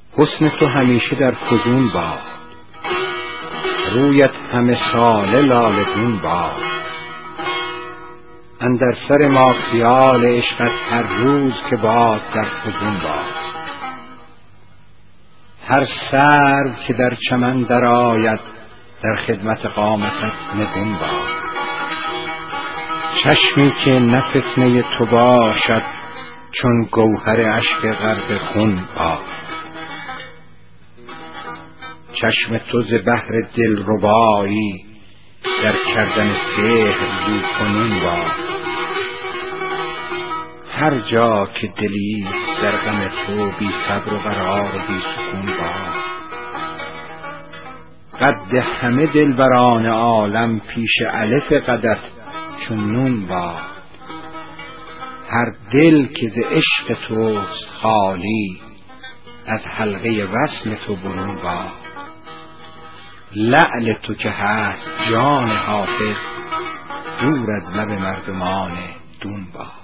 حسن تو همیشه در فزون باد، رویت همه ساله لاله گون باد. اندر سر ما خیال عشقت هر روز که باد در فزون باد. هر سرو که در چمن در آید در خدمت قامتت نگون باد. چشمی که نه فتنه تو باشد چون گوهر اشک غرق خون باد. چشم تو ز بحر دلربایی در کردن سحر زو کنون باد. هر جا که دلی در غم تو بی صبر و قرار و بی سکون باد. قد همه دلبران عالم پیش الف قدت چون نون باد. هر دل که ز عشق توست خالی از حلقه وصل تو برون باد. لعل تو که هست جان حافظ دور از لب مردمان دون باد.